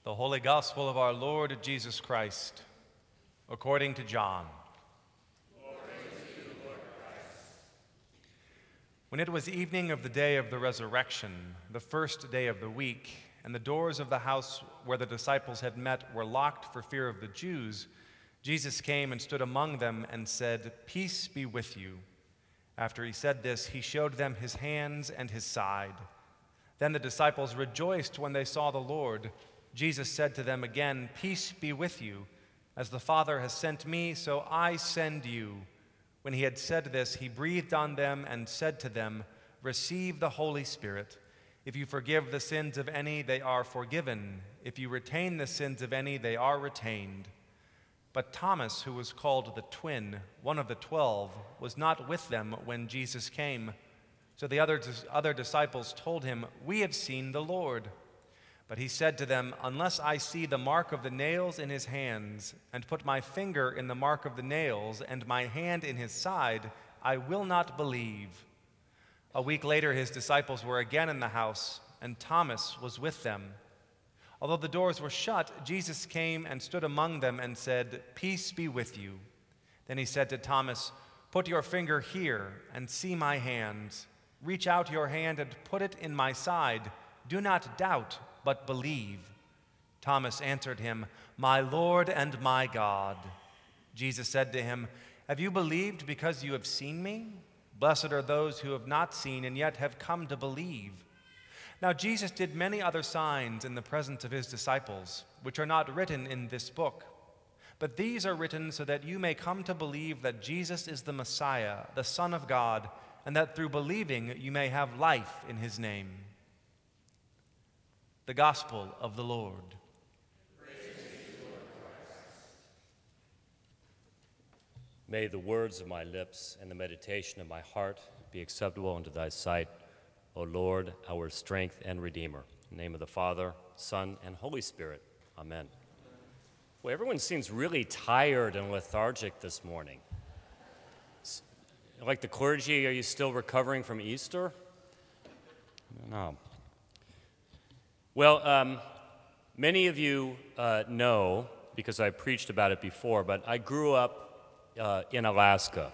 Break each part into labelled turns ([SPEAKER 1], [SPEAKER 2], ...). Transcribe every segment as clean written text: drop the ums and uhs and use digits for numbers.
[SPEAKER 1] The Holy Gospel of our Lord Jesus Christ, according to John.
[SPEAKER 2] Glory to you, Lord Christ.
[SPEAKER 1] When it was evening of the day of the resurrection, the first day of the week, and the doors of the house where the disciples had met were locked for fear of the Jews, Jesus came and stood among them and said, "Peace be with you." After he said this, he showed them his hands and his side. Then the disciples rejoiced when they saw the Lord. Jesus said to them again, "Peace be with you. As the Father has sent me, so I send you." When he had said this, he breathed on them and said to them, "Receive the Holy Spirit. If you forgive the sins of any, they are forgiven. If you retain the sins of any, they are retained." But Thomas, who was called the Twin, one of the 12, was not with them when Jesus came. So the other disciples told him, "We have seen the Lord." But he said to them, "Unless I see the mark of the nails in his hands, and put my finger in the mark of the nails, and my hand in his side, I will not believe." A week later, his disciples were again in the house, and Thomas was with them. Although the doors were shut, Jesus came and stood among them and said, "Peace be with you." Then he said to Thomas, "Put your finger here and see my hands. Reach out your hand and put it in my side. Do not doubt, but believe." Thomas answered him, "My Lord and my God." Jesus said to him, "Have you believed because you have seen me? Blessed are those who have not seen and yet have come to believe." Now Jesus did many other signs in the presence of his disciples, which are not written in this book. But these are written so that you may come to believe that Jesus is the Messiah, the Son of God, and that through believing you may have life in his name. The Gospel of the Lord.
[SPEAKER 2] Praise to you, Lord Christ.
[SPEAKER 3] May the words of my lips and the meditation of my heart be acceptable unto thy sight, O Lord, our strength and Redeemer. In the name of the Father, Son, and Holy Spirit. Amen. Well, everyone seems really tired and lethargic this morning. Like the clergy, are you still recovering from Easter? I don't know. Well, many of you know, because I preached about it before, but I grew up in Alaska.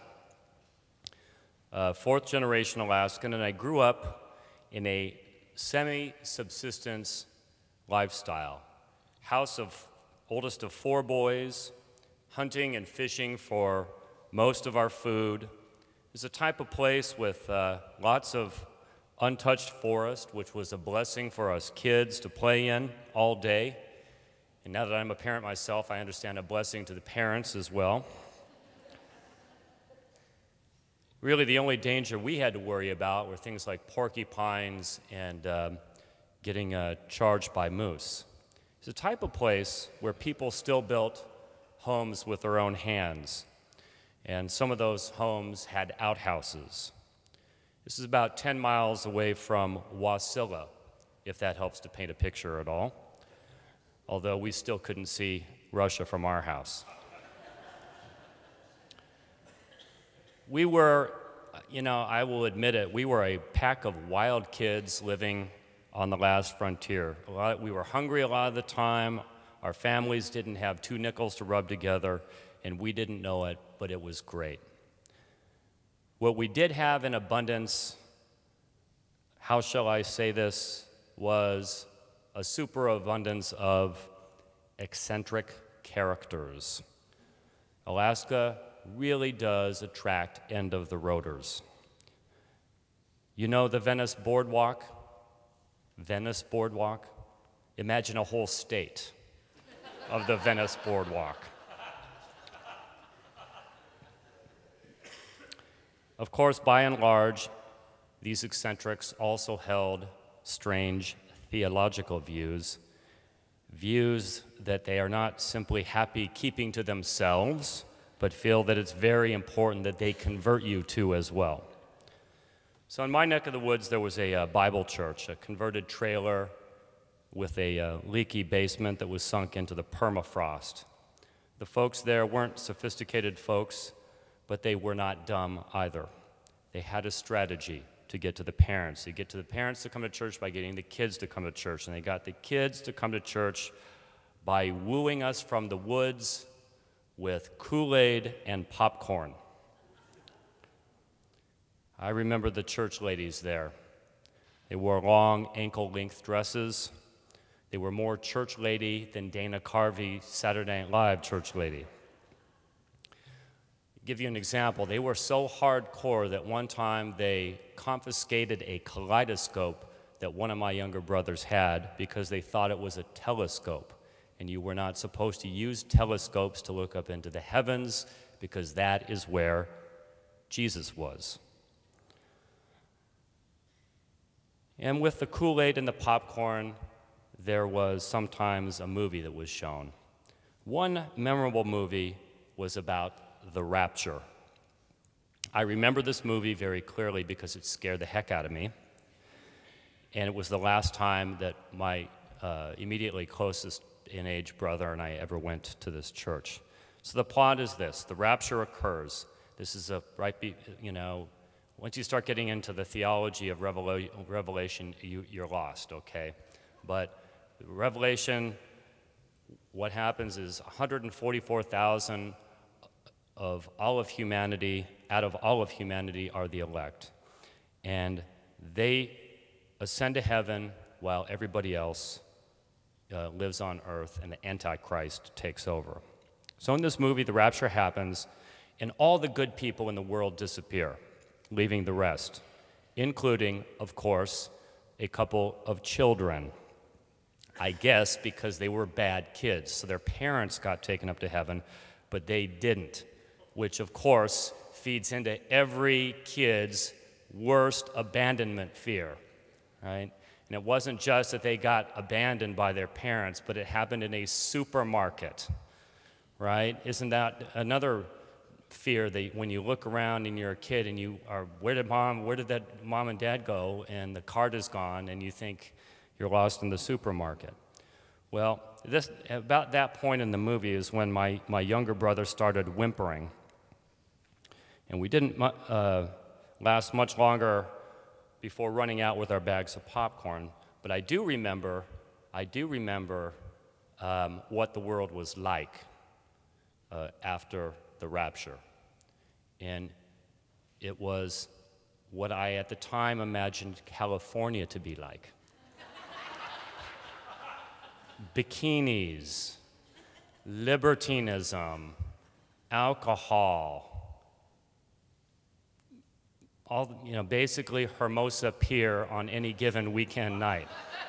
[SPEAKER 3] Fourth generation Alaskan, and I grew up in a semi-subsistence lifestyle. Oldest of 4 boys, hunting and fishing for most of our food. It's a type of place with lots of untouched forest, which was a blessing for us kids to play in all day. And now that I'm a parent myself, I understand a blessing to the parents as well. Really, the only danger we had to worry about were things like porcupines and getting charged by moose. It's a type of place where people still built homes with their own hands, and some of those homes had outhouses. This is about 10 miles away from Wasilla, if that helps to paint a picture at all, although we still couldn't see Russia from our house. We were, I will admit it, we were a pack of wild kids living on the last frontier. We were hungry a lot of the time. Our families didn't have 2 nickels to rub together, and we didn't know it, but it was great. What we did have in abundance, how shall I say this, was a superabundance of eccentric characters. Alaska really does attract end-of-the-roaders. You know the Venice Boardwalk? Venice Boardwalk? Imagine a whole state of the Venice Boardwalk. Of course, by and large, these eccentrics also held strange theological views that they are not simply happy keeping to themselves, but feel that it's very important that they convert you to as well. So in my neck of the woods, there was a Bible church, a converted trailer with a leaky basement that was sunk into the permafrost. The folks there weren't sophisticated folks, but they were not dumb either. They had a strategy to get to the parents. They get to the parents to come to church by getting the kids to come to church, and they got the kids to come to church by wooing us from the woods with Kool-Aid and popcorn. I remember the church ladies there. They wore long ankle-length dresses. They were more church lady than Dana Carvey Saturday Night Live church lady. Give you an example. They were so hardcore that one time they confiscated a kaleidoscope that one of my younger brothers had because they thought it was a telescope. And you were not supposed to use telescopes to look up into the heavens because that is where Jesus was. And with the Kool-Aid and the popcorn, there was sometimes a movie that was shown. One memorable movie was about the rapture. I remember this movie very clearly because it scared the heck out of me. And it was the last time that my immediately closest in age brother and I ever went to this church. So the plot is this: the rapture occurs. This is once you start getting into the theology of Revelation, you're lost, okay? But Revelation, what happens is 144,000 of all of humanity, out of all of humanity, are the elect. And they ascend to heaven while everybody else lives on earth, and the Antichrist takes over. So in this movie, the rapture happens, and all the good people in the world disappear, leaving the rest, including, of course, a couple of children. I guess because they were bad kids, so their parents got taken up to heaven, but they didn't, which of course feeds into every kid's worst abandonment fear, right? And it wasn't just that they got abandoned by their parents, but it happened in a supermarket, right? Isn't that another fear that when you look around and you're a kid and you are, where did that mom and dad go? And the card is gone and you think you're lost in the supermarket. Well, about that point in the movie is when my younger brother started whimpering. And we didn't last much longer before running out with our bags of popcorn. But I do remember what the world was like after the rapture. And it was what I at the time imagined California to be like. Bikinis, libertinism, alcohol, basically Hermosa Pier on any given weekend night.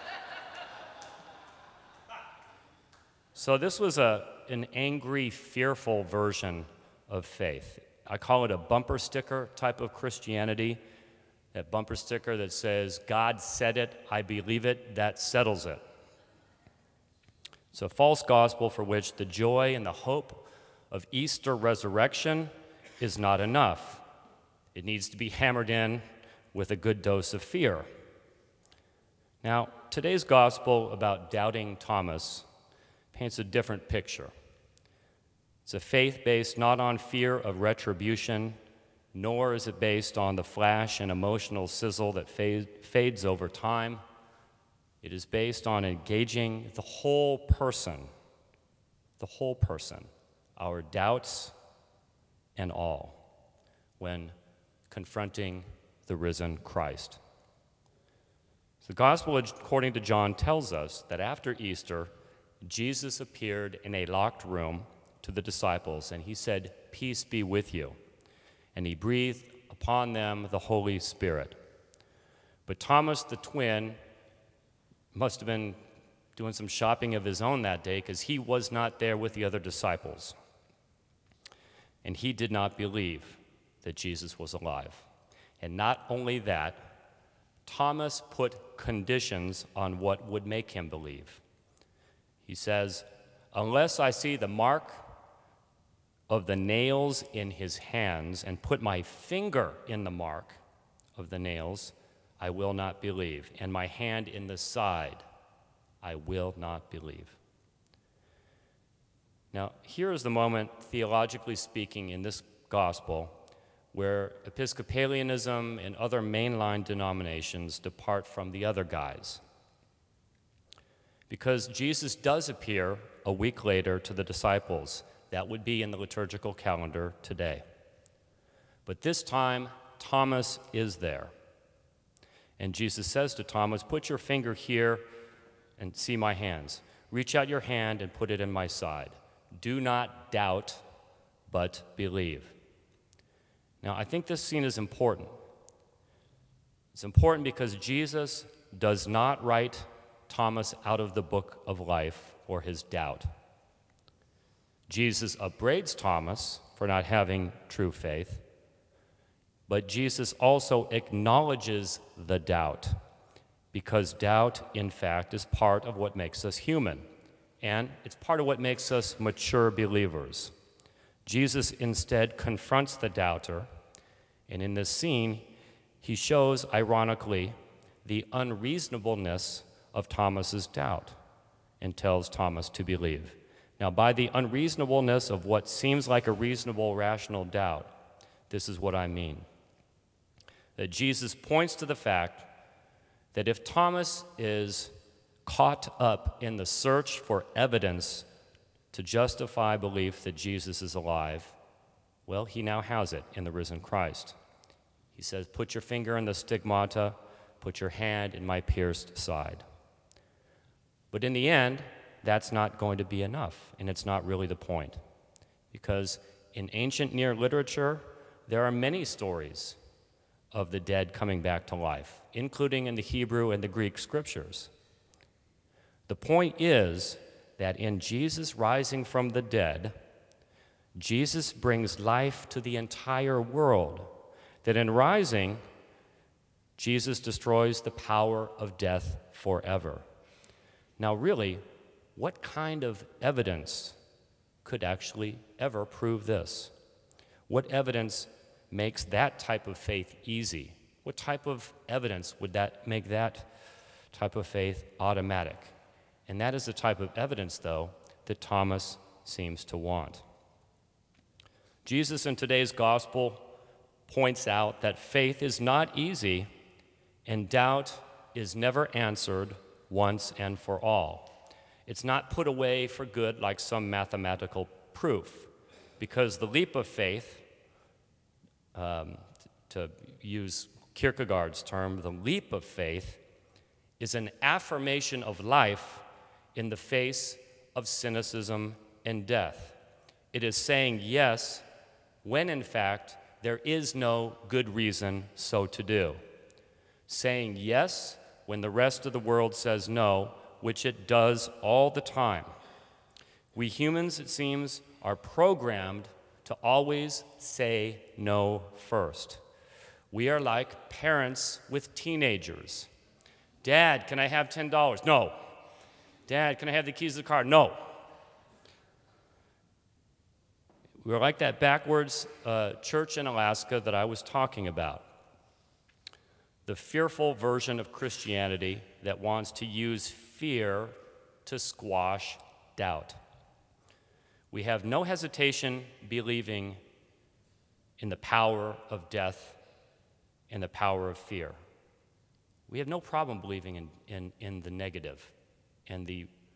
[SPEAKER 3] So this was an angry, fearful version of faith. I call it a bumper sticker type of Christianity, that bumper sticker that says, God said it, I believe it, that settles it. It's a false gospel for which the joy and the hope of Easter resurrection is not enough. It needs to be hammered in with a good dose of fear. Now, today's gospel about doubting Thomas paints a different picture. It's a faith based not on fear of retribution, nor is it based on the flash and emotional sizzle that fades over time. It is based on engaging the whole person, our doubts and all, when confronting the risen Christ. The gospel, according to John, tells us that after Easter, Jesus appeared in a locked room to the disciples, and he said, "Peace be with you." And he breathed upon them the Holy Spirit. But Thomas the twin must have been doing some shopping of his own that day because he was not there with the other disciples. And he did not believe that Jesus was alive. And not only that, Thomas put conditions on what would make him believe. He says, "Unless I see the mark of the nails in his hands and put my finger in the mark of the nails, I will not believe. And my hand in the side, I will not believe." Now, here is the moment, theologically speaking, in this gospel where Episcopalianism and other mainline denominations depart from the other guys. Because Jesus does appear a week later to the disciples. That would be in the liturgical calendar today. But this time, Thomas is there. And Jesus says to Thomas, "Put your finger here and see my hands. Reach out your hand and put it in my side. Do not doubt, but believe." Now, I think this scene is important. It's important because Jesus does not write Thomas out of the book of life for his doubt. Jesus upbraids Thomas for not having true faith, but Jesus also acknowledges the doubt, because doubt, in fact, is part of what makes us human, and it's part of what makes us mature believers. Jesus instead confronts the doubter, and in this scene, he shows, ironically, the unreasonableness of Thomas's doubt and tells Thomas to believe. Now, by the unreasonableness of what seems like a reasonable, rational doubt, this is what I mean. That Jesus points to the fact that if Thomas is caught up in the search for evidence to justify belief that Jesus is alive, well, he now has it in the risen Christ. He says, "Put your finger in the stigmata, put your hand in my pierced side." But in the end, that's not going to be enough, and it's not really the point. Because in ancient Near literature, there are many stories of the dead coming back to life, including in the Hebrew and the Greek scriptures. The point is that in Jesus rising from the dead, Jesus brings life to the entire world. That in rising, Jesus destroys the power of death forever. Now, really, what kind of evidence could actually ever prove this? What evidence makes that type of faith easy? What type of evidence would that make that type of faith automatic? And that is the type of evidence, though, that Thomas seems to want. Jesus in today's gospel points out that faith is not easy and doubt is never answered once and for all. It's not put away for good like some mathematical proof, because the leap of faith, to use Kierkegaard's term, the leap of faith is an affirmation of life in the face of cynicism and death. It is saying yes when, in fact, there is no good reason so to do. Saying yes when the rest of the world says no, which it does all the time. We humans, it seems, are programmed to always say no first. We are like parents with teenagers. "Dad, can I have $10? No. Dad, can I have the keys to the car? No. We're like that backwards church in Alaska that I was talking about. The fearful version of Christianity that wants to use fear to squash doubt. We have no hesitation believing in the power of death and the power of fear. We have no problem believing in the negative and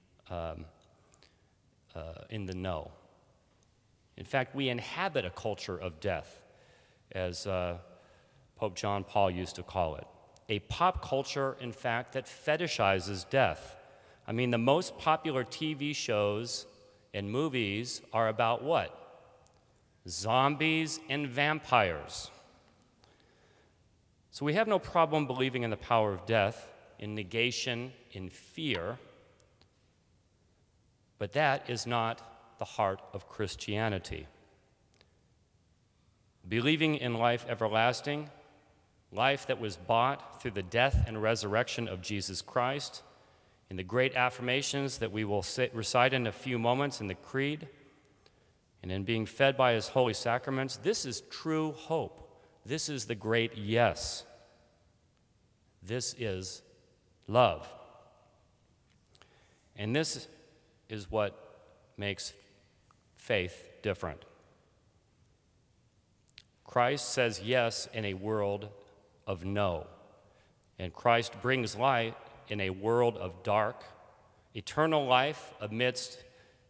[SPEAKER 3] in the no. In fact, we inhabit a culture of death, as Pope John Paul used to call it. A pop culture, in fact, that fetishizes death. I mean, the most popular TV shows and movies are about what? Zombies and vampires. So we have no problem believing in the power of death, in negation, in fear, but that is not the heart of Christianity. Believing in life everlasting, life that was bought through the death and resurrection of Jesus Christ, in the great affirmations that we will recite in a few moments in the Creed, and in being fed by his holy sacraments, this is true hope. This is the great yes. This is love. And this is what makes faith different. Christ says yes in a world of no. And Christ brings light in a world of dark, eternal life amidst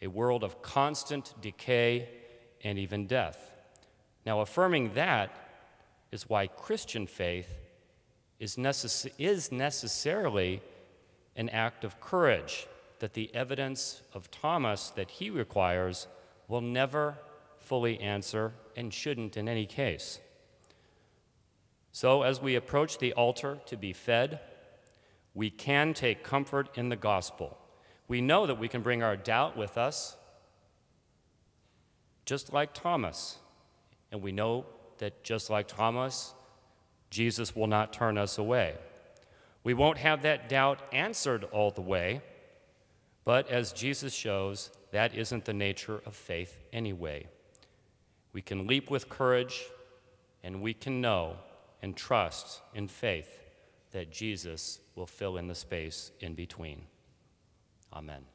[SPEAKER 3] a world of constant decay and even death. Now, affirming that is why Christian faith is necessarily an act of courage that the evidence of Thomas that he requires will never fully answer and shouldn't in any case. So, as we approach the altar to be fed, we can take comfort in the gospel. We know that we can bring our doubt with us, just like Thomas. And we know that just like Thomas, Jesus will not turn us away. We won't have that doubt answered all the way, but as Jesus shows, that isn't the nature of faith anyway. We can leap with courage, and we can know and trust in faith that Jesus will fill in the space in between. Amen.